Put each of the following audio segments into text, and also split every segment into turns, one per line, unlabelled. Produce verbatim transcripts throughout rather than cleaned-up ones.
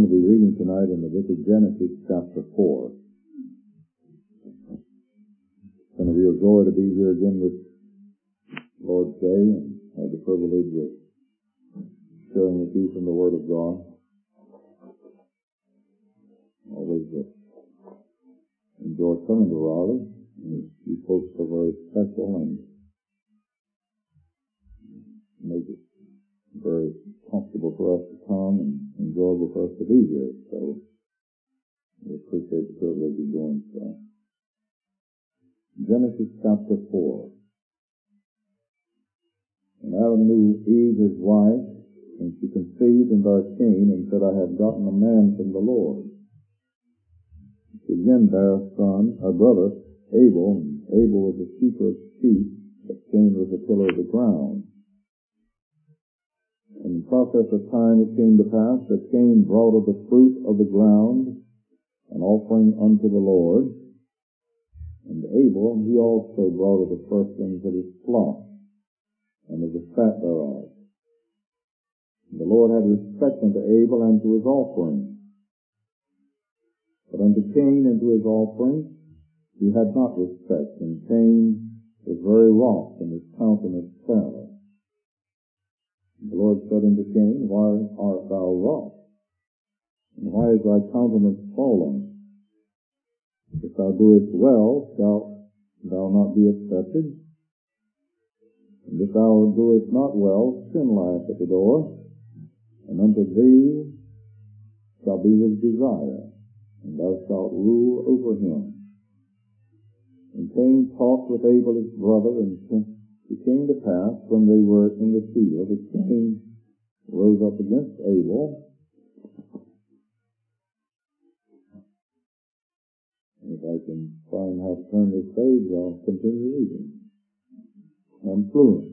going to be reading tonight in the book of Genesis, chapter four. It's going to be a joy to be here again this Lord's Day and have the privilege of sharing with you from the Word of God. Always uh, enjoy coming to Raleigh. You folks are very special and make it very comfortable for us to come and enjoyable for us to be here. So we appreciate the privilege of doing so. Genesis chapter four. And Adam knew Eve his wife, and she conceived and bare Cain, and said, I have gotten a man from the Lord. She again bare a son, a brother, Abel, and Abel was a keeper of sheep, but Cain was a tiller of the ground. In the process of time it came to pass that Cain brought of the fruit of the ground an offering unto the Lord, and Abel, he also brought of the firstlings of his flock, and of the fat thereof. And the Lord had respect unto Abel and to his offering, but unto Cain and to his offering he had not respect, and Cain was very wroth, and his countenance fell. The Lord said unto Cain, Why art thou wroth? And why is thy countenance fallen? If thou doest well, shalt thou not be accepted? And if thou doest not well, sin lieth at the door, and unto thee shall be his desire, and thou shalt rule over him. And Cain talked with Abel his brother, and it came to pass, when they were in the field, that Cain rose up against Abel. If I can find how to turn this page, I'll continue reading. I'm fluent.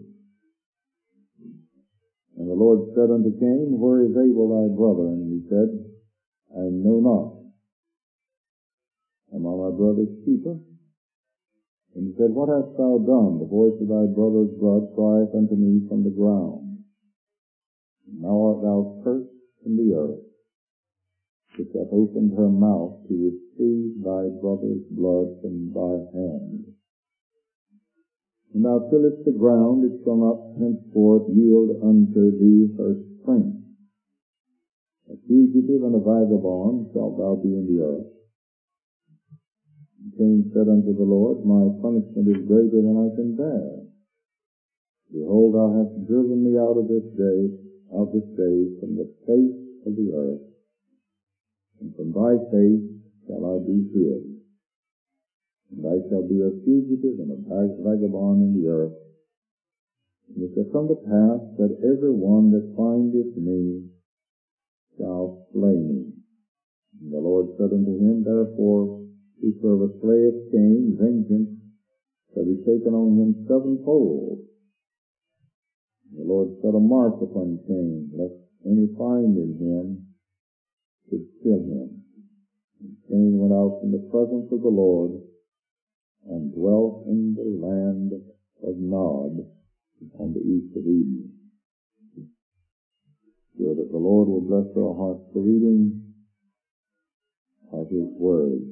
And the Lord said unto Cain, Where is Abel thy brother? And he said, I know not. Am I my brother's keeper? And he said, What hast thou done? The voice of thy brother's blood crieth unto me from the ground. And now art thou cursed in the earth, which hath opened her mouth to receive thy brother's blood from thy hand. And thou tillest the ground, it shall not henceforth yield unto thee her strength. A fugitive and a vagabond shalt thou be in the earth. Cain said unto the Lord, My punishment is greater than I can bear. Behold, thou hast driven me out of this day, out this day, from the face of the earth, and from thy face shall I be hid. And I shall be a fugitive and a vagabond in the earth. And it shall come to pass that every one that findeth me shall slay me. And the Lord said unto him, Therefore, whosoever slayeth Cain, vengeance shall be taken on him sevenfold. The Lord set a mark upon Cain, lest any find in him should kill him. And Cain went out from the presence of the Lord, and dwelt in the land of Nod, on the east of Eden. So that the Lord will bless our hearts for reading of His Word.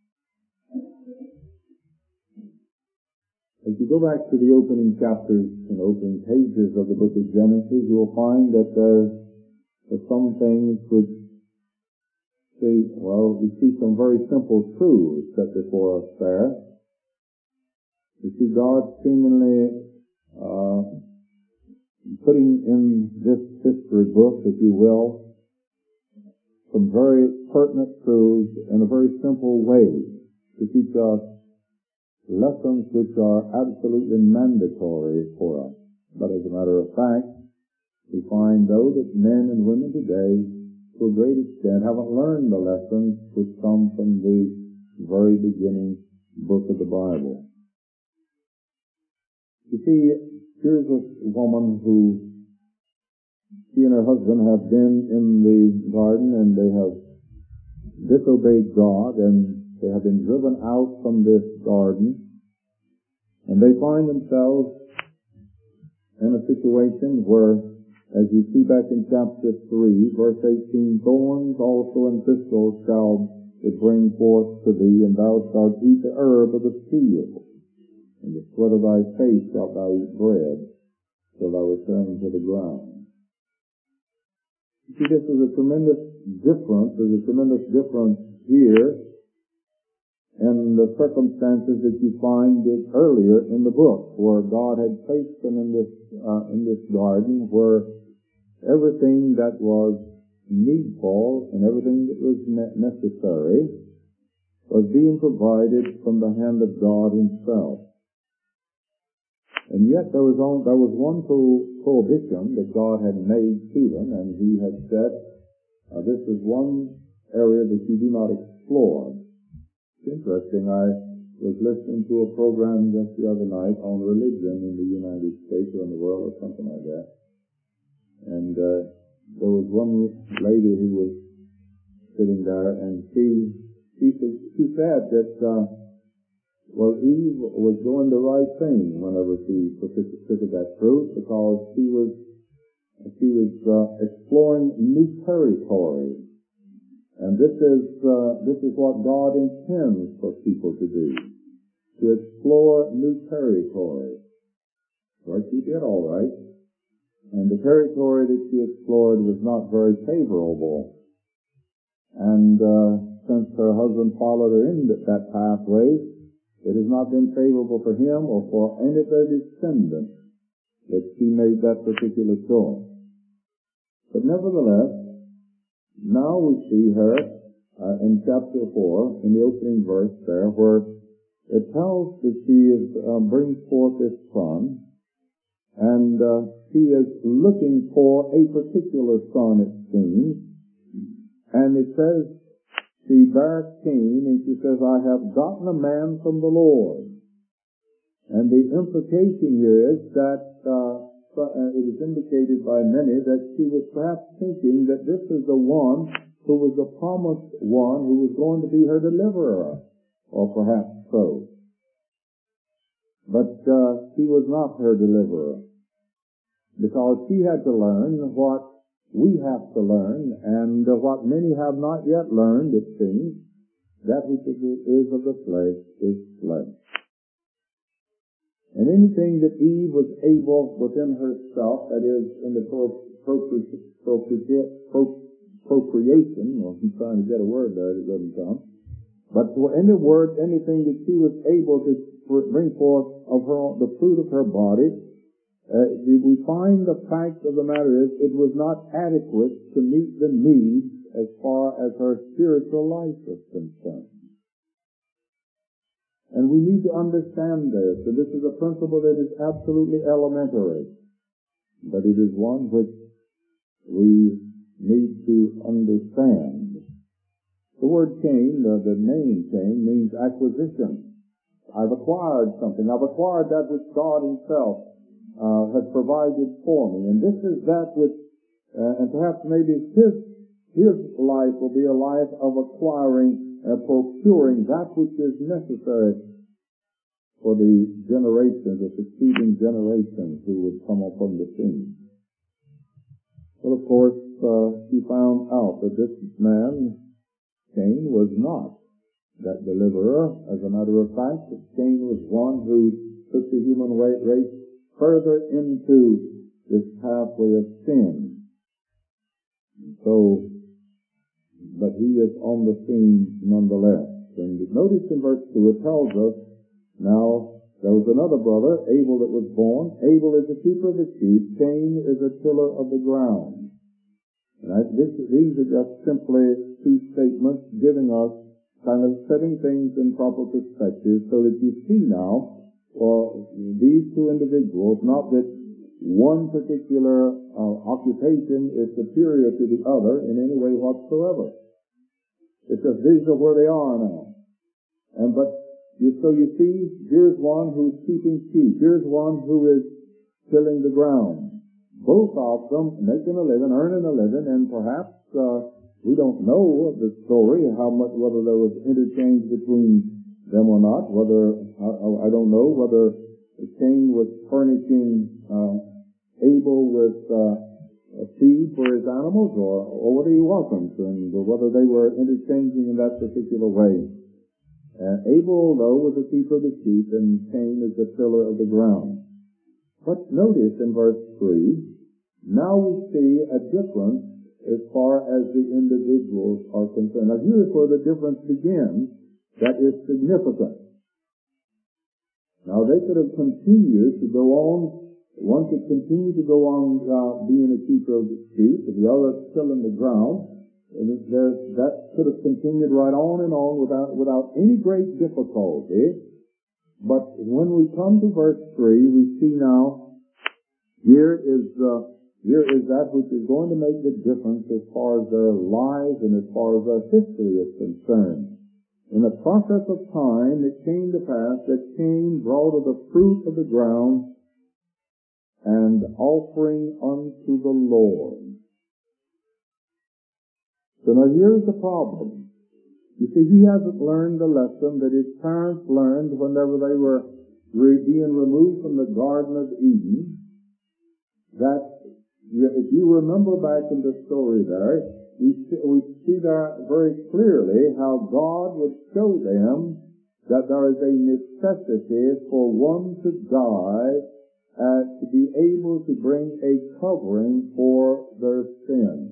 As you go back to the opening chapters and opening pages of the book of Genesis, you'll find that there are some things which see, well, we see some very simple truths set before us there. We see God seemingly uh, putting in this history book, if you will, some very pertinent truths in a very simple way to teach us lessons which are absolutely mandatory for us. But as a matter of fact, we find, though, that men and women today, to a great extent, haven't learned the lessons which come from the very beginning book of the Bible. You see, here's a woman who, she and her husband have been in the garden, and they have disobeyed God, and they have been driven out from this garden, and they find themselves in a situation where As you see back in chapter three, verse eighteen, thorns also and thistles shall it bring forth to thee, and thou shalt eat the herb of the field. In the sweat of thy face shalt thou eat bread, till thou return to the ground. You see, this is a tremendous difference. There's a tremendous difference here in the circumstances that you find it earlier in the book, where God had placed them in this uh, in this garden, where everything that was needful and everything that was necessary was being provided from the hand of God Himself. And yet there was only, there was one pro- prohibition that God had made to them, and He had said, uh, this is one area that you do not explore. It's interesting, I was listening to a program just the other night on religion in the United States or in the world or something like that. And uh, there was one lady who was sitting there, and she she, she said that uh, well, Eve was doing the right thing whenever she participated that fruit, because she was she was uh, exploring new territory, and this is uh, this is what God intends for people to do, to explore new territory. Well, she did all right, and the territory that she explored was not very favorable, and uh, since her husband followed her in that pathway, it has not been favorable for him or for any of their descendants that she made that particular choice. But nevertheless, now we see her uh, in chapter four, in the opening verse there, where it tells that she is uh, brings forth this son, and uh, she is looking for a particular son, it seems, and it says, she bare Cain, and she says, I have gotten a man from the Lord. And the implication here is that uh, it is indicated by many that she was perhaps thinking that this is the one who was the promised one who was going to be her deliverer, or perhaps so. But uh, he was not her deliverer, because she had to learn what we have to learn, and uh, what many have not yet learned, it seems, that which is of the flesh is flesh. And anything that Eve was able within herself, that is, in the procreation, well, I'm trying to get a word there, it doesn't come, but for any word, anything that she was able to bring forth of her, the fruit of her body, Uh, we find the fact of the matter is it was not adequate to meet the needs as far as her spiritual life is concerned. And we need to understand this, and this is a principle that is absolutely elementary, but it is one which we need to understand. The word Cain, the, the name Cain, means acquisition. I've acquired something. I've acquired that which God Himself Uh, has provided for me, and this is that which, uh, and perhaps maybe his his life will be a life of acquiring, uh, procuring that which is necessary for the generations, the succeeding generations who would come upon the scene. Well, of course, uh, he found out that this man, Cain, was not that deliverer. As a matter of fact, Cain was one who took the human race further into this pathway of sin. So, but he is on the scene nonetheless. And notice in verse two, it tells us, now there was another brother, Abel, that was born. Abel is a keeper of the sheep. Cain is a tiller of the ground. And I, this, these are just simply two statements giving us, kind of setting things in proper perspective, so that you see now, well, these two individuals, not that one particular uh, occupation is superior to the other in any way whatsoever. It's just these are where they are now. And but you, so you see, here's one who's keeping sheep. Here's one who is tilling the ground. Both of them making a living, earning a living, and perhaps uh, we don't know the story, how much, whether there was interchange between them or not, whether, I, I don't know, whether Cain was furnishing uh, Abel with uh, a feed for his animals, or, or whether he wasn't, and whether they were interchanging in that particular way. Uh, Abel, though, was a keeper of the sheep, and Cain is the tiller of the ground. But notice in verse three, now we see a difference as far as the individuals are concerned. Now here's where the difference begins that is significant. Now they could have continued to go on, one could continue to go on uh, being a keeper of the sheep, the other tilling the ground. And there's, that could have continued right on and on without without any great difficulty. But when we come to verse three, we see now here is uh, here is that which is going to make the difference as far as their lives and as far as their history is concerned. In the process of time, it came to pass that Cain brought of the fruit of the ground and offering unto the Lord. So now here's the problem. You see, he hasn't learned the lesson that his parents learned whenever they were re- being removed from the Garden of Eden, that if you remember back in the story there, we see, we see there very clearly how God would show them that there is a necessity for one to die uh, to be able to bring a covering for their sins.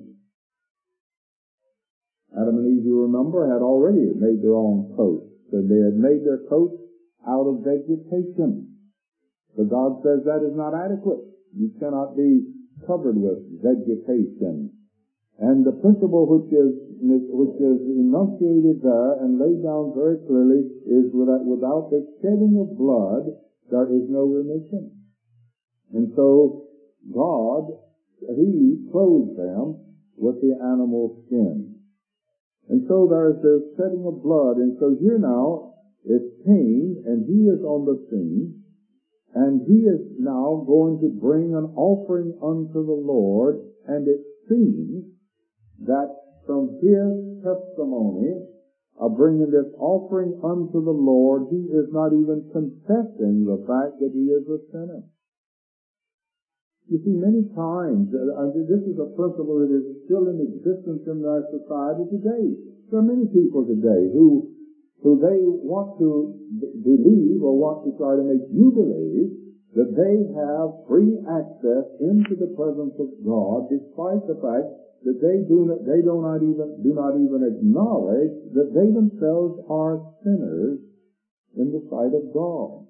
Adam and Eve, you remember, had already made their own coats, and they had made their coats out of vegetation. But God says that is not adequate. You cannot be covered with vegetation. And the principle which is which is enunciated there and laid down very clearly is without, without the shedding of blood, there is no remission. And so God, He clothed them with the animal skin. And so there's the shedding of blood. And so here now is Cain, and he is on the scene, and he is now going to bring an offering unto the Lord, and it seems that from his testimony of bringing this offering unto the Lord, he is not even confessing the fact that he is a sinner. You see, many times, uh, this is a principle that is still in existence in our society today. There are many people today who, who they want to b- believe or want to try to make you believe that they have free access into the presence of God, despite the fact that they do not, they do not even, do not even acknowledge that they themselves are sinners in the sight of God.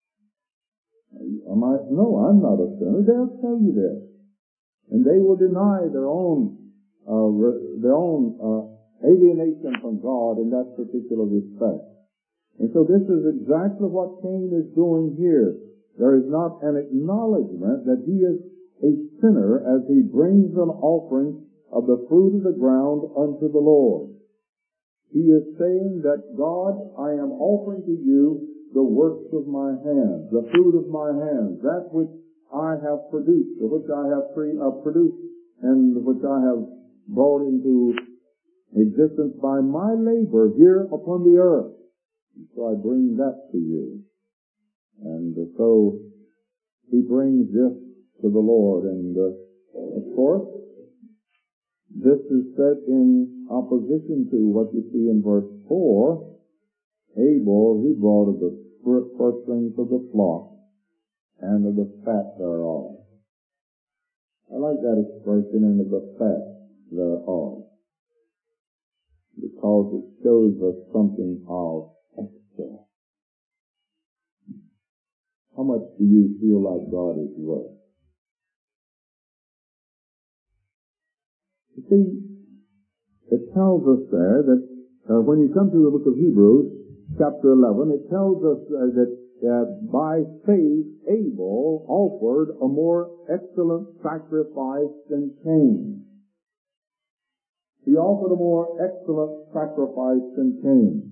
Am I, no, I'm not a sinner. They'll tell you this. And they will deny their own, uh, re, their own, uh, alienation from God in that particular respect. And so this is exactly what Cain is doing here. There is not an acknowledgement that he is a sinner as he brings an offering of the fruit of the ground unto the Lord. He is saying that, God, I am offering to you the works of my hands, the fruit of my hands, that which I have produced, which I have pre- uh, produced, and which I have brought into existence by my labor here upon the earth. And so I bring that to you. And uh, so he brings this to the Lord. And uh, of course, this is set in opposition to what you see in verse four. Abel, he brought of the firstlings of the flock and of the fat thereof. I like that expression, and of the fat thereof, because it shows us something of extra. How much do you feel like God is worth? You see, it tells us there that uh, when you come to the book of Hebrews, chapter eleven, it tells us uh, that uh, by faith Abel offered a more excellent sacrifice than Cain. He offered a more excellent sacrifice than Cain.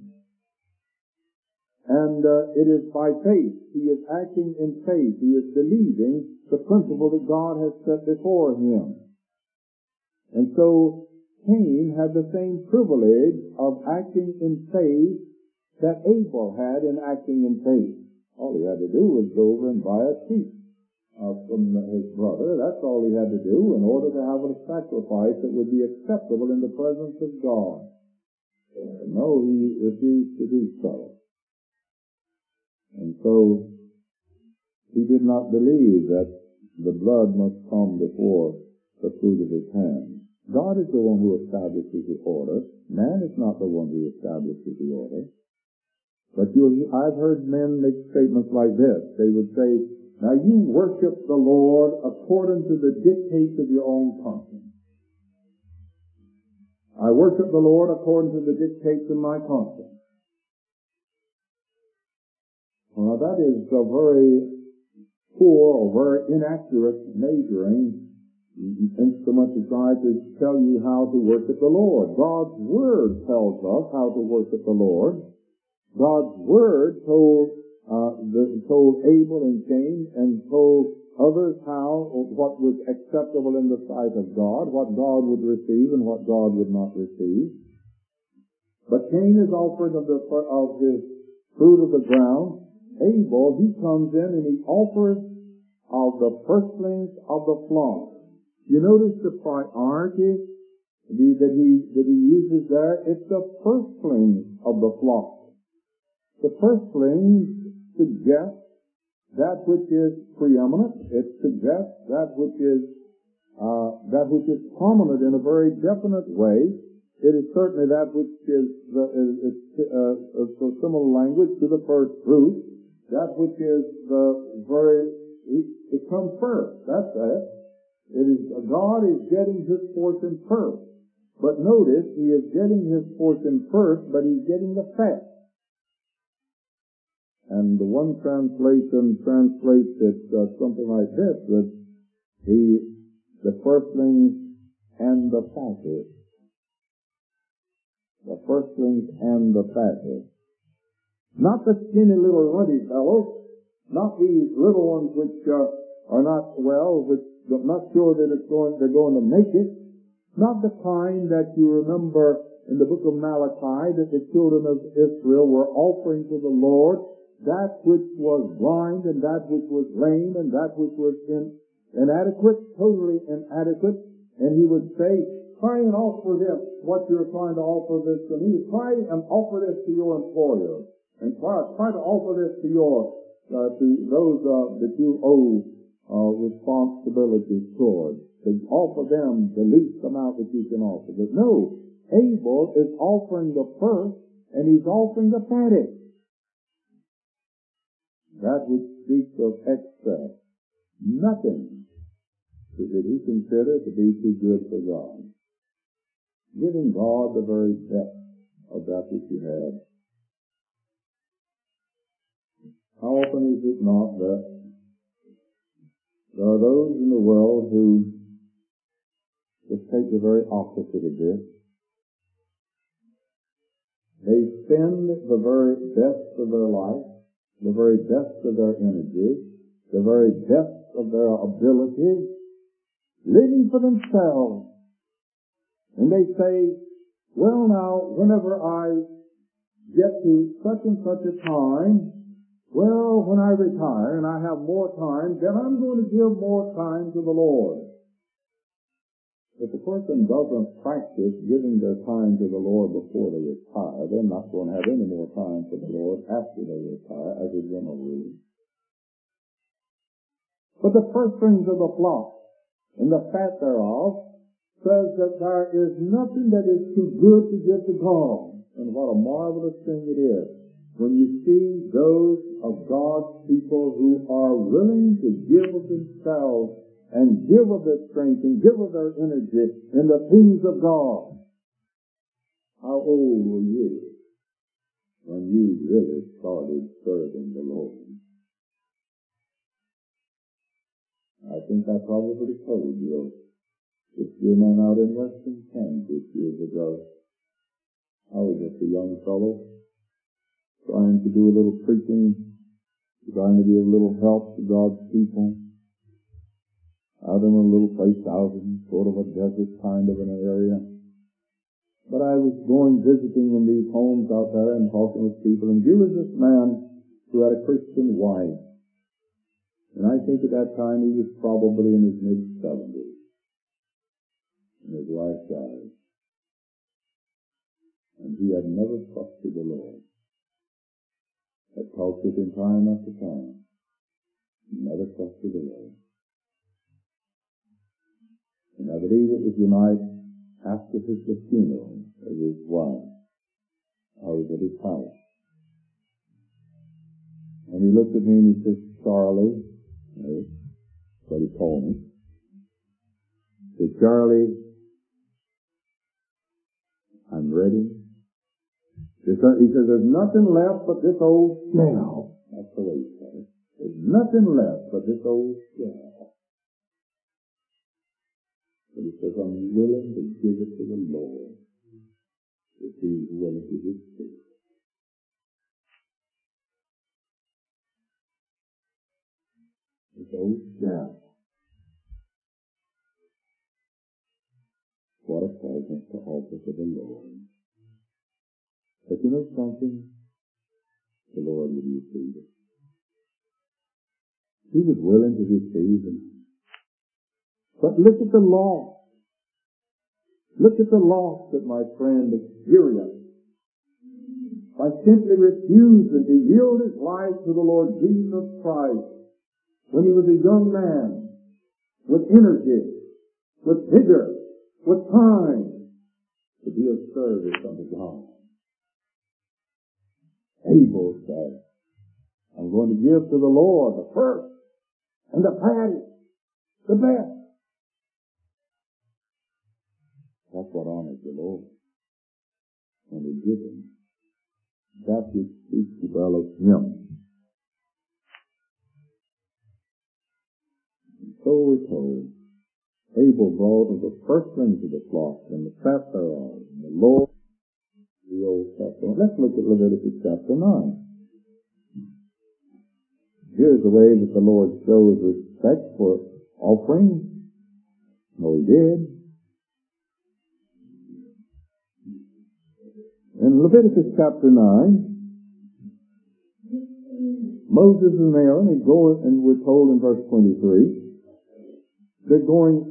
And uh, it is by faith. He is acting in faith. He is believing the principle that God has set before him. And so Cain had the same privilege of acting in faith that Abel had in acting in faith. All he had to do was go over and buy a sheep uh, from his brother. That's all he had to do in order to have a sacrifice that would be acceptable in the presence of God. Uh, no, he refused to do so. And so he did not believe that the blood must come before the fruit of his hands. God is the one who establishes the order. Man is not the one who establishes the order. But you, I've heard men make statements like this. They would say, now you worship the Lord according to the dictates of your own conscience. I worship the Lord according to the dictates of my conscience. Well, that is a very poor or very inaccurate measuring instrument to try to tell you how to worship the Lord. God's Word tells us how to worship the Lord. God's Word told uh, the, told Abel and Cain and told others how or what was acceptable in the sight of God, what God would receive and what God would not receive. But Cain is offering of, the, of his fruit of the ground. Abel, he comes in and he offers of the firstlings of the flock. You notice the priority the, that he that he uses there. It's the firstlings of the flock. The firstlings suggest that which is preeminent. It suggests that which is uh, that which is prominent in a very definite way. It is certainly that which is the is, uh, a similar language to the first fruit. That which is the very it comes first. That's it. It is God is getting his portion first. But notice, he is getting his portion first, but he's getting the fat. And the one translation translates it uh, something like this, that he, the firstlings and the fattest. The firstlings and the fattest. Not the skinny little ruddy fellows, not these little ones which uh, are not, well, which I'm not sure that it's going, they're going to make it. Not the kind that you remember in the book of Malachi that the children of Israel were offering to the Lord that which was blind and that which was lame and that which was in, inadequate, totally inadequate. And he would say, try and offer this, what you're trying to offer this to me. Try and offer this to your employer. And try, try to offer this to your, uh, to those uh, that you owe uh, responsibility toward. To offer them the least amount that you can offer. But no, Abel is offering the first and he's offering the fattest. That which speaks of excess. Nothing did he consider to be too good for God. Giving God the very best of that which he had. How often is it not that there are those in the world who just take the very opposite of this? They spend the very best of their life, the very best of their energy, the very best of their abilities, living for themselves. And they say, well now, whenever I get to such and such a time, well, when I retire and I have more time, then I'm going to give more time to the Lord. If a person doesn't practice giving their time to the Lord before they retire, they're not going to have any more time for the Lord after they retire, as a general rule. But the firstlings of the flock and the fat thereof says that there is nothing that is too good to give to God. And what a marvelous thing it is when you see those of God's people who are willing to give of themselves and give of their strength and give of their energy in the things of God. How old were you when you really started serving the Lord? I think I probably told you this dear man out in Western Kansas years ago. I was just a young fellow trying to do a little preaching, trying to be a little help to God's people. Out in a little place out in sort of a desert kind of an area. But I was going visiting in these homes out there and talking with people, and here was this man who had a Christian wife. And I think at that time he was probably in his mid-seventies. And his wife died. And he had never trusted the Lord. I talked with him time after time. He never trusted the Lord. And I believe it was the night after his funeral of his wife. I was at his house. And he looked at me and he said, Charlie, that's what he called me. He said, Charlie, I'm ready. He said, there's nothing left but this old shell. That's the way he said it. There's nothing left but this old shell. But he says, I'm willing to give it to the Lord if he's willing to receive it. This old shell. What a present to offer to the Lord. But you know something? The Lord would receive it. He was willing to receive it. But look at the loss. Look at the loss that my friend experienced by simply refusing to yield his life to the Lord Jesus Christ when he was a young man with energy, with vigor, with time to be of service unto God. Abel said, I'm going to give to the Lord the first and the fattest, the best. That's what honors the Lord. When we give him that which speaks well of him. And so we're told, Abel brought of the firstlings of the flock and the fat thereof, and the Lord, the Old Testament. Let's look at Leviticus chapter nine. Here's the way that the Lord shows respect for offering. No, he did. In Leviticus chapter nine, Moses and Aaron, they go, and we're told in verse twenty-three, they're going,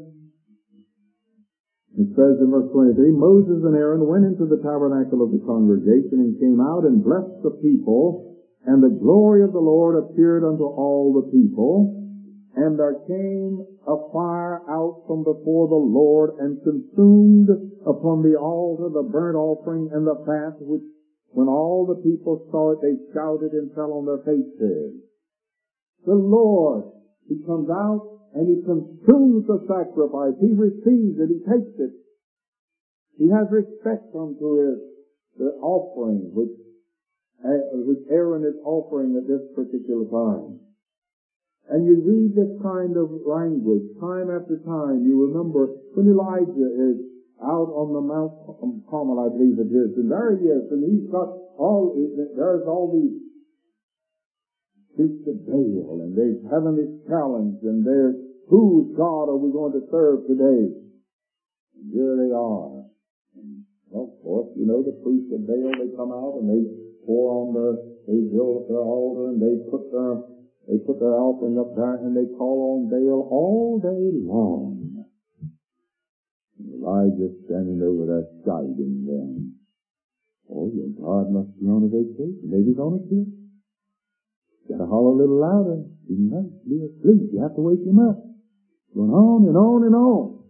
it says in verse twenty-three, Moses and Aaron went into the tabernacle of the congregation and came out and blessed the people, and the glory of the Lord appeared unto all the people. And there came a fire out from before the Lord and consumed upon the altar the burnt offering and the fat, which when all the people saw it, they shouted and fell on their faces. The Lord, he comes out and he consumes the sacrifice. He receives it. He takes it. He has respect unto his, the offering which, uh, which Aaron is offering at this particular time. And you read this kind of language time after time. You remember when Elijah is out on the Mount Carmel, I believe it is, and there he is, and he's got all, there's all these priests of Baal, and they're having this challenge, and there's, whose God are we going to serve today? And here they are. And, well, of course, you know, the priests of Baal, they come out and they pour on their, they build their altar, and they put their They put their offering up there and they call on Baal all day long. And Elijah standing over there guiding them. Oh, your God must be on a vacation. Maybe he's on a trip. Gotta holler a little louder. He must be asleep. You have to wake him up. Going on and on and on.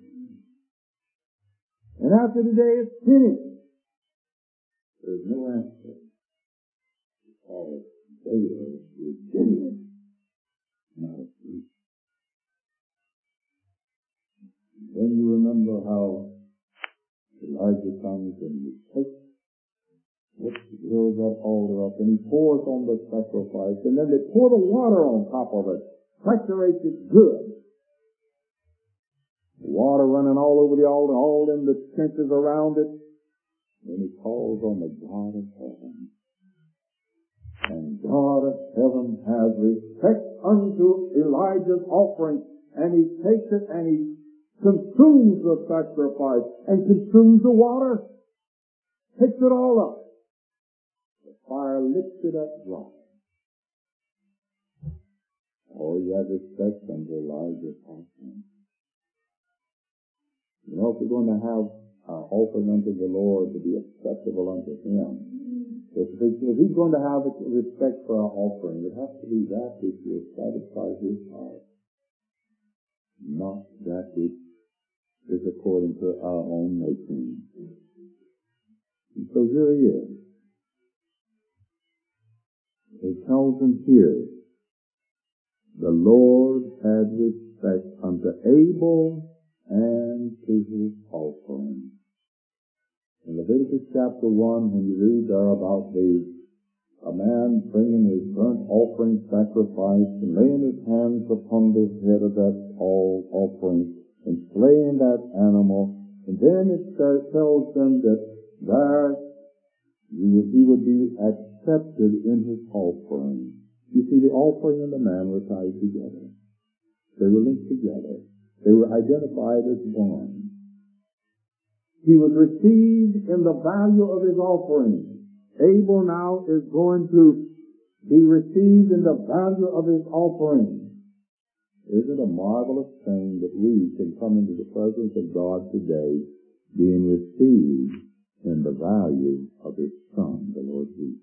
And after the day is finished, there's no answer. Because Baal is genuine. Not asleep. Then you remember how Elijah comes and he takes, builds that altar up, and he pours on the sacrifice, and then they pour the water on top of it, saturates it good. Water running all over the altar, all in the trenches around it. Then he calls on the God of heaven. And God of heaven has respect unto Elijah's offering, and he takes it and he consumes the sacrifice and consumes the water, takes it all up. The fire licks it up dry. or he had respect unto Elijah's offering. You know, if we're going to have our offering unto the Lord to be acceptable unto him, if, if he's going to have respect for our offering, it has to be that which will satisfy his heart, not that which is according to our own making. And so here he is. It tells him here, the Lord had respect unto Abel and to his offering. In Leviticus chapter one, when you read there about the a man bringing his burnt offering sacrifice and laying his hands upon the head of that all offering and slaying that animal, and then it tells them that there he would, he would be accepted in his offering. You see, the offering and the man were tied together. They were linked together. They were identified as one. He was received in the value of his offering. Abel now is going to be received in the value of his offering. Isn't it a marvelous thing that we can come into the presence of God today being received in the value of his Son, the Lord Jesus?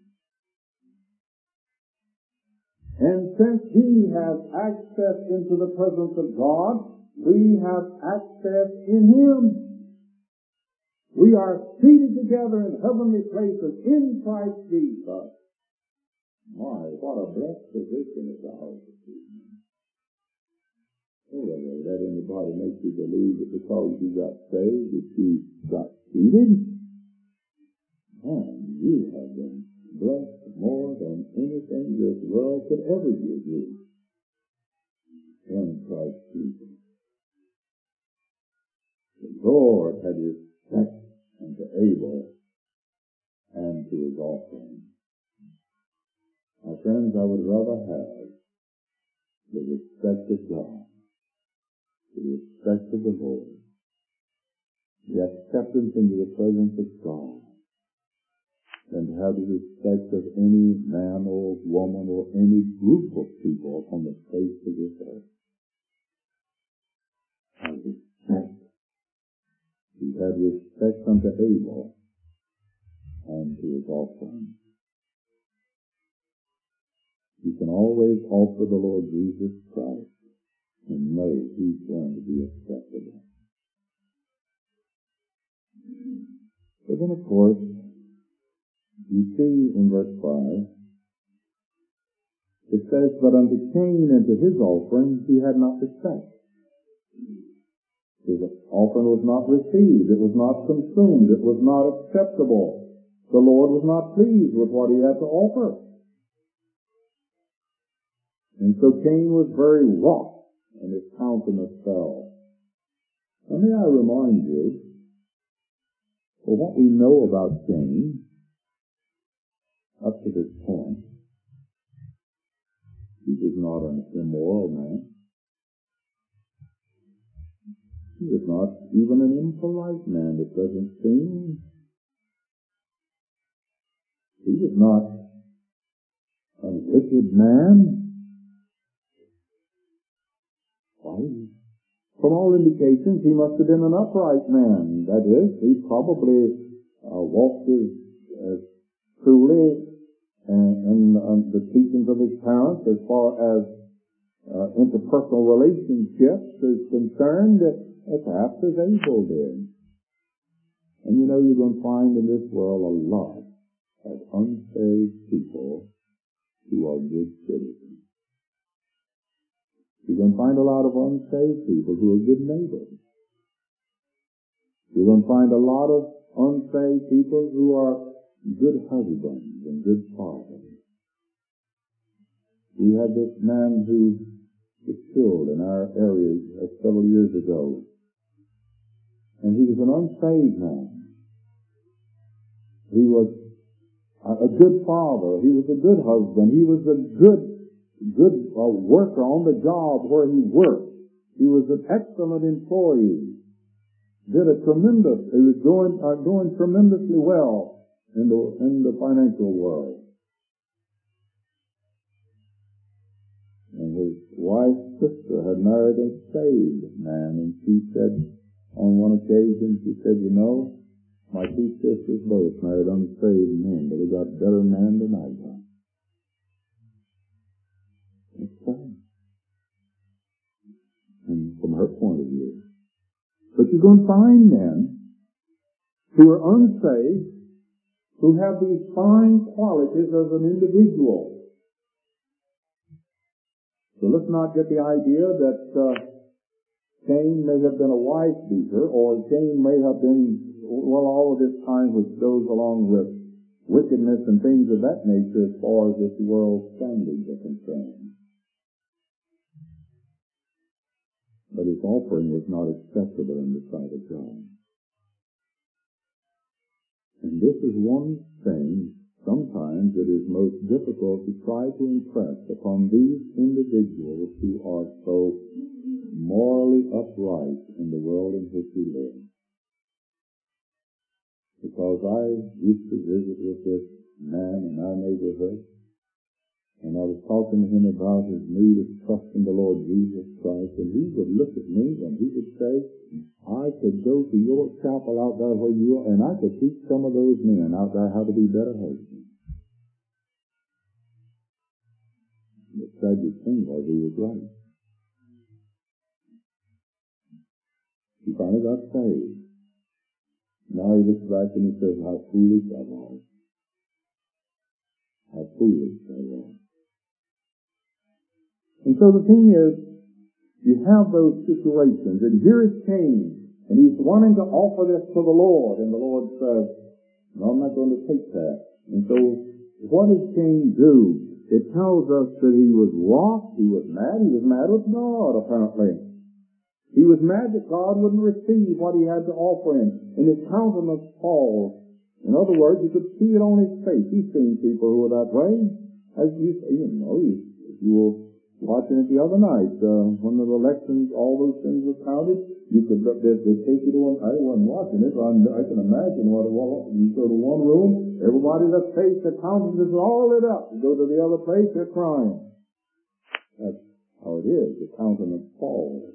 And since he has access into the presence of God, we have access in him. We are seated together in heavenly places in Christ Jesus. My, what a blessed position is ours this evening. Oh, don't let anybody make you believe that because you got saved that you got seated. Man, you have been blessed more than anything this world could ever give you in Christ Jesus. The Lord had respect unto Abel and to his offering. My friends, I would rather have the respect of God, the respect of the Lord, the acceptance into the presence of God, than to have the respect of any man or woman or any group of people on the face of this earth. I respect. He had respect unto Abel and to his offering. You can always offer the Lord Jesus Christ and know he's going to be acceptable. But then, of course, you see in verse five, it says, but unto Cain and to his offering he had not respect. His offering was not received. It was not consumed. It was not acceptable. The Lord was not pleased with what he had to offer. And so Cain was very wroth, and his countenance fell. Now may I remind you, for what we know about Cain, up to this point, he was not an immoral man. He was not even an impolite man, it doesn't seem. He was not a wicked man. Why? From all indications, he must have been an upright man. That is, he probably uh, walked as, as truly in, in uh, the teachings of his parents as far as uh, interpersonal relationships is concerned, uh, perhaps as Abel did. And you know, you're going to find in this world a lot of unsaved people who are good citizens. You're going to find a lot of unsaved people who are good neighbors. You're going to find a lot of unsaved people who are good husbands and good fathers. We had this man who was killed in our area several years ago. And he was an unsaved man. He was a good father. He was a good husband. He was a good, good uh, worker on the job where he worked. He was an excellent employee. Did a tremendous, he was doing, uh, doing tremendously well in the, in the financial world. And his wife's sister had married a saved man, and she said on one occasion, she said, you know, my two sisters both married unsaved men, but they got better men than I got. That's sad. And from her point of view. But you're going to find men who are unsaved, who have these fine qualities as an individual. So let's not get the idea that uh, Cain may have been a wife beater, or Cain may have been, well, all of this time which goes along with wickedness and things of that nature as far as this world's standards are concerned. But his offering was not acceptable in the sight of God. And this is one thing, sometimes it is most difficult to try to impress upon these individuals who are so morally upright in the world in which we live. Because I used to visit with this man in our neighborhood, and I was talking to him about his need of trusting the Lord Jesus Christ, and he would look at me and he would say, I could go to your chapel out there where you are, and I could teach some of those men out there how to be better husbands. The tragic thing was he was right. He finally got saved. Now he looks back and he says, how foolish I was. How foolish I was. And so the thing is, you have those situations, and here is Cain, and he's wanting to offer this to the Lord, and the Lord says, no, I'm not going to take that. And so, what does Cain do? It tells us that he was wroth, he was mad, he was mad with God, apparently. He was mad that God wouldn't receive what he had to offer him, and his countenance falls. In other words, you could see it on his face. You've seen people who are that way. As you, you know, you, you were watching it the other night, uh, when the elections, all those things were counted, you could, they, they take you to one, I wasn't watching it, but I can imagine what it was. You go to one room, everybody that face, their countenance is all lit up. You go to the other place, they're crying. That's how it is. The countenance falls.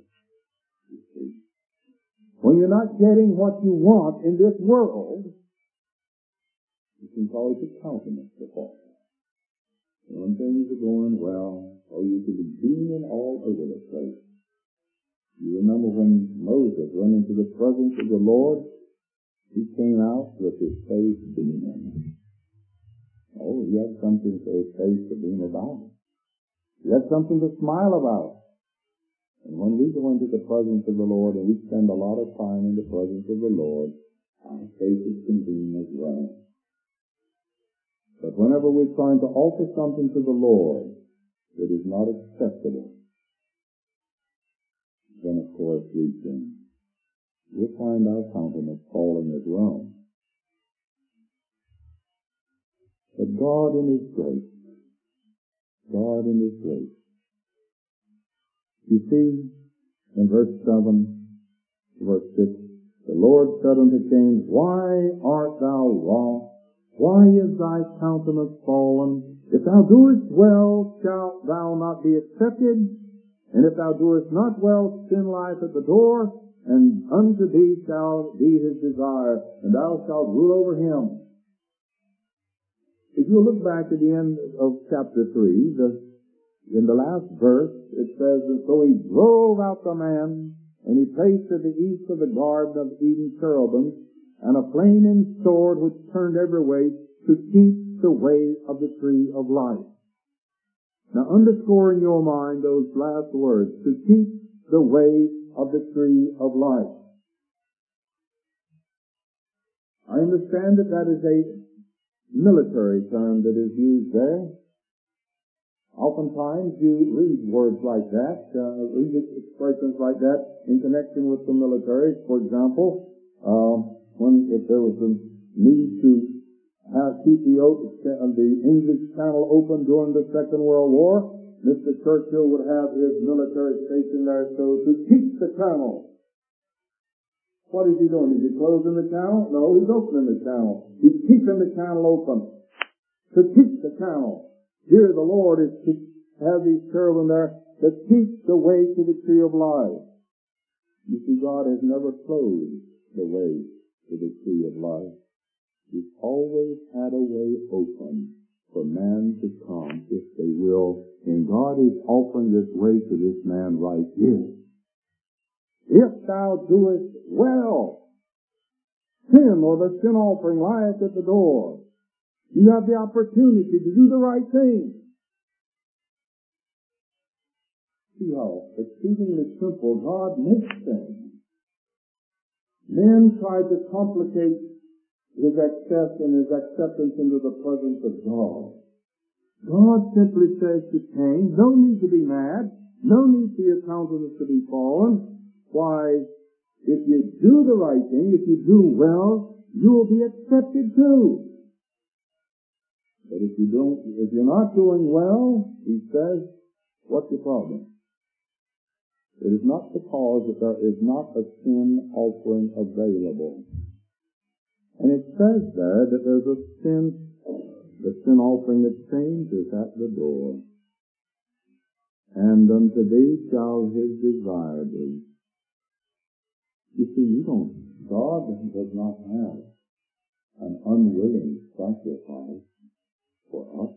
When you're not getting what you want in this world, you can cause your countenance to fall. When things are going well, or you could be beaming all over the place. You remember when Moses went into the presence of the Lord, he came out with his face beaming. Oh, he had something for his face to beam about. He had something to smile about. And when we go into the presence of the Lord, and we spend a lot of time in the presence of the Lord, our faces can beam as well. But whenever we're trying to offer something to the Lord that is not acceptable, then of course we can, we'll find our countenance falling as well. But God in His grace, God in His grace. You see, in verse seven, verse six, the Lord said unto Cain, why art thou wroth? Why is thy countenance fallen? If thou doest well, shalt thou not be accepted? And if thou doest not well, sin lieth at the door, and unto thee shall be his desire, and thou shalt rule over him. If you look back at the end of chapter three, the, in the last verse, it says, and so he drove out the man, and he placed at the east of the garden of Eden cherubims, and a flaming sword which turned every way to keep the way of the tree of life. Now underscore in your mind those last words, to keep the way of the tree of life. I understand that that is a military term that is used there. Oftentimes you read words like that, uh, read expressions like that in connection with the military. For example, uh, when if there was a need to have keep the, the English Channel open during the Second World War, Mister Churchill would have his military station there so to keep the channel. What is he doing? Is he closing the channel? No, he's opening the channel. He's keeping the channel open. To keep the channel. Here the Lord is to have these cherubim there that keep the way to the tree of life. You see, God has never closed the way to the tree of life. He's always had a way open for man to come if they will. And God is offering this way to this man right here. If thou doest well, sin or the sin offering lieth at the door. You have the opportunity to do the right thing. See how exceedingly simple God makes things. Men try to complicate his access and his acceptance into the presence of God. God simply says to Cain, no need to be mad, no need for your countenance to be fallen. Why, if you do the right thing, if you do well, you will be accepted too. But if you don't, if you're not doing well, he says, what's your problem? It is not because that there is not a sin offering available. And it says there that there's a sin, the sin offering that saints is at the door. And unto thee shall his desire be. You see, you don't, God does not have an unwilling sacrifice for us.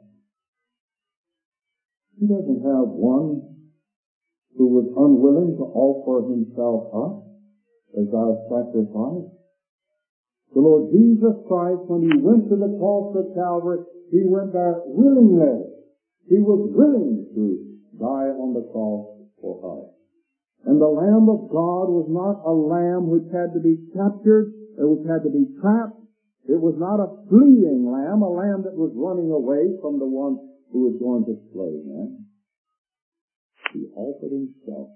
He doesn't have one who was unwilling to offer himself up as our sacrifice. The Lord Jesus Christ, when he went to the cross of Calvary, he went there willingly. He was willing to die on the cross for us. And the Lamb of God was not a lamb which had to be captured, or which had to be trapped. It was not a fleeing lamb, a lamb that was running away from the one who was going to slay him. He offered himself.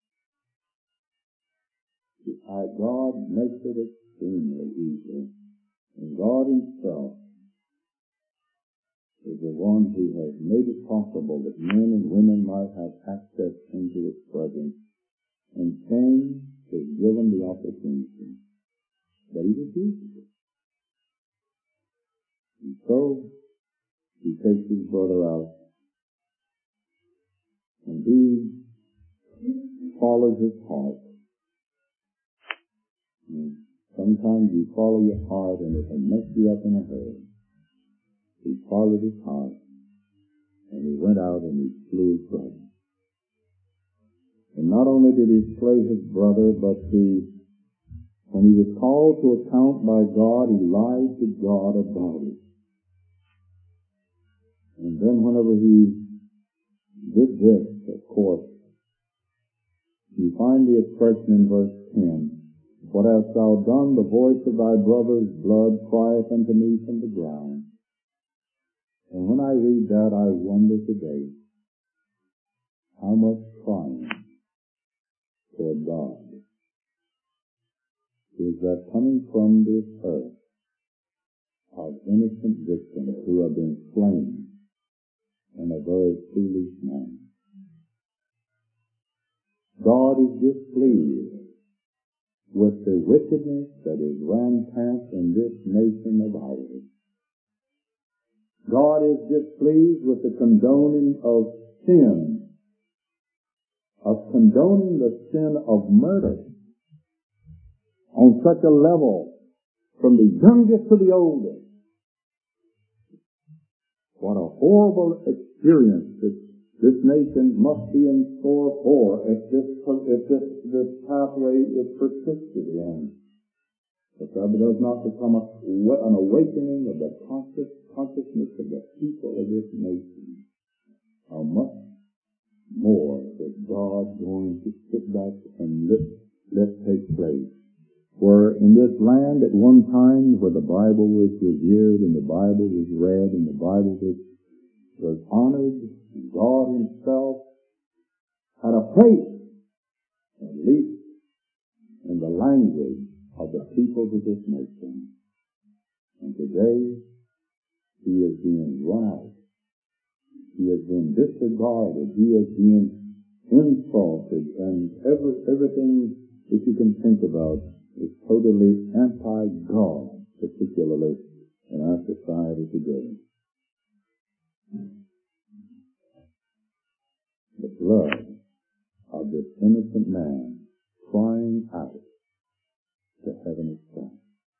God makes it extremely easy. And God himself is the one who has made it possible that men and women might have access into his presence. And Cain is given the opportunity, but he refuses it. And so, he takes his brother out, and he follows his heart. And sometimes you follow your heart and it can mess you up in a hurry. He followed his heart, and he went out and he slew his brother. And not only did he slay his brother, but he, when he was called to account by God, he lied to God about it. And then whenever he did this, of course, you find the expression in verse ten, what hast thou done? The voice of thy brother's blood crieth unto me from the ground. And when I read that, I wonder today how much crying toward God is that coming from this earth of innocent victims who have been slain in a very foolish manner. God is displeased with the wickedness that is rampant in this nation of ours. God is displeased with the condoning of sin, of condoning the sin of murder on such a level from the youngest to the oldest. What a horrible experience that this nation must be in store for if this, if this, this pathway is persisted in. If there does not become a, an awakening of the conscious, consciousness of the people of this nation, how much more is God going to sit back and let, let take place? Where in this land at one time where the Bible was revered and the Bible was read and the Bible was, was honored, God himself had a place, at least in the language of the peoples of this nation. And today, he is being run out. He has been disregarded. He is being insulted, and every, everything that you can think about is totally anti-God, particularly in our society today. innocent man crying out to heaven itself.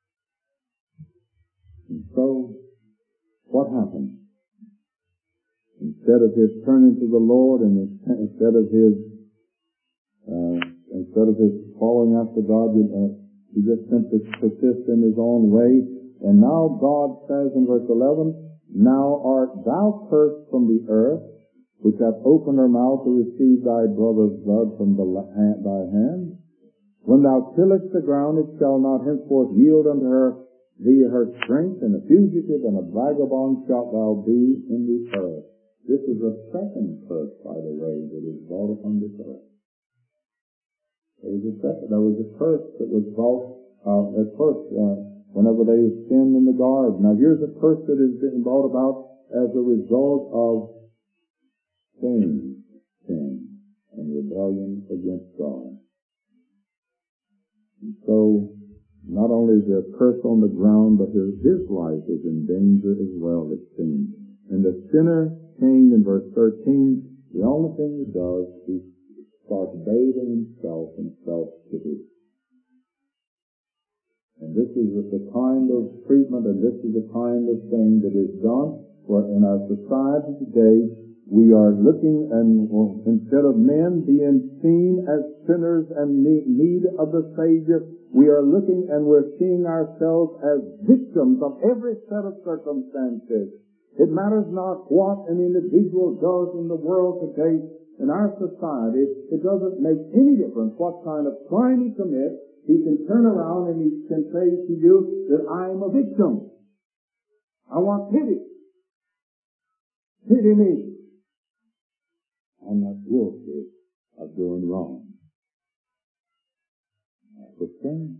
And so, what happened? Instead of his turning to the Lord, and instead of his uh, instead of his following after God, uh, he just simply persists in his own way. And now God says in verse eleven, "Now art thou cursed from the earth, which hath opened her mouth to receive thy brother's blood from the, thy hand. When thou tillest the ground, it shall not henceforth yield unto her thee her strength, and a fugitive and a vagabond shalt thou be in the earth." This is the second curse, by the way, that is brought upon this earth. There was a second, there was a curse that was brought uh, at first, uh, whenever they sinned in the garden. Now here's a curse that has been brought about as a result of Cain's sin and rebellion against God. And so, not only is there a curse on the ground, but his, his life is in danger as well, it seems. And the sinner, Cain, in verse thirteen, the only thing he does is start bathing himself in self-pity. And this is the kind of treatment, and this is the kind of thing that is done, for in our society today, we are looking, and well, instead of men being seen as sinners and need of the Savior, we are looking and we're seeing ourselves as victims of every set of circumstances. It matters not what an individual does in the world today, in our society. It doesn't make any difference what kind of crime he commits. He can turn around and he can say to you that I am a victim. I want pity. Pity me. I'm not guilty of doing wrong. That's what Cain.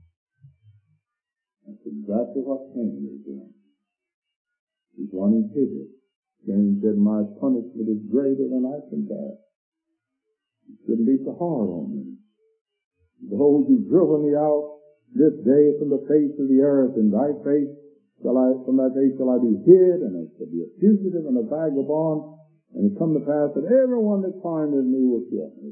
That's exactly what Cain is doing. He's wanting pity. Cain said, "My punishment is greater than I can bear. You shouldn't be so hard on me. Behold, you've driven me out this day from the face of the earth, and thy face shall I, from thy face shall I be hid, and I shall be a fugitive and a vagabond. And it come to pass that everyone that findeth me will kill me."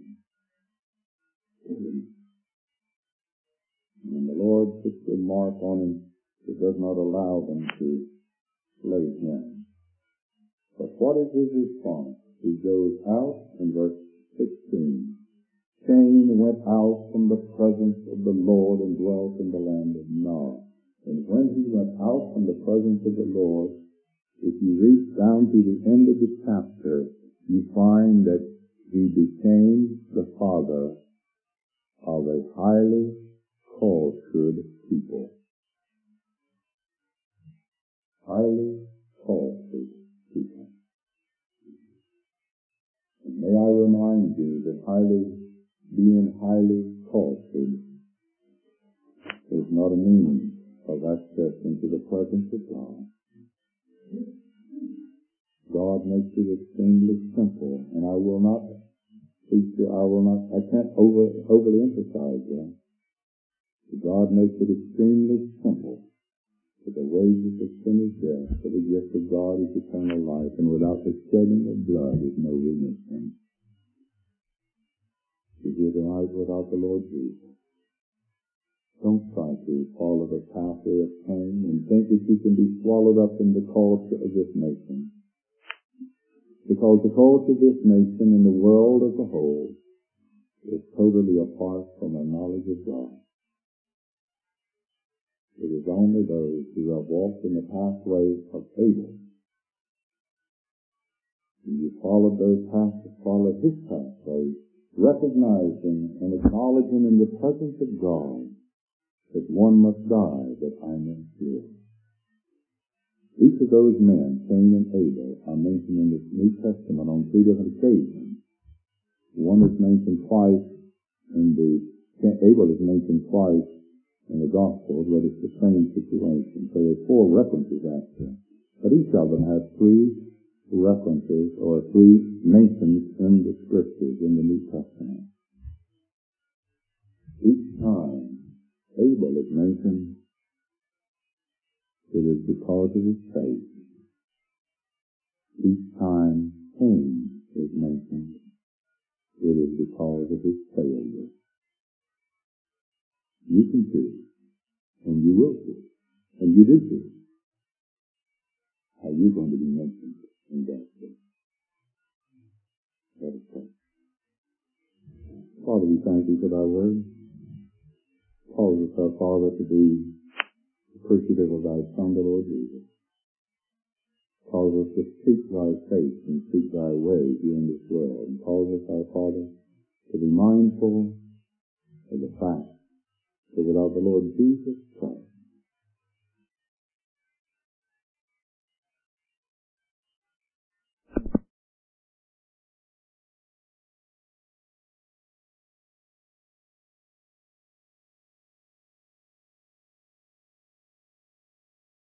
And the Lord puts a mark on him that does not allow them to slay him. But what is his response? He goes out in verse sixteen. Cain went out from the presence of the Lord and dwelt in the land of Nod. And when he went out from the presence of the Lord, if you reach down to the end of the chapter, you find that he became the father of a highly cultured people. Highly cultured people. And may I remind you that highly, being highly cultured is not a means of access into the presence of God. God makes it extremely simple, and I will not, I will not, I can't over, overly emphasize that. God makes it extremely simple. For the wages of sin is death, but the gift of God is eternal life, and without the shedding of blood is no remission. You hear tonight without the Lord Jesus. Don't try to follow the pathway of Cain and think that you can be swallowed up in the culture of this nation. Because the culture of this nation and the world as a whole is totally apart from a knowledge of God. It is only those who have walked in the pathway of Abel. And you followed those paths, followed his pathway, recognizing and acknowledging in the presence of God that one must die that I may live. Each of those men, Cain and Abel, are mentioned in the New Testament on three different occasions. One is mentioned twice in the, Abel is mentioned twice in the Gospels, but it's the same situation. So there's four references actually. But each of them has three references or three mentions in the Scriptures in the New Testament. Each time Abel is mentioned, it is because of his faith. Each time Cain is mentioned, it is because of his failure. You can choose, and you will choose, and you do choose how you're going to be mentioned in God's book. Let us pray. Father, we thank you for thy word. Cause us, our Father, to be appreciative of thy Son, the Lord Jesus. Cause us to seek thy face and seek thy way here in this world. And cause us, our Father, to be mindful of the fact that without the Lord Jesus Christ,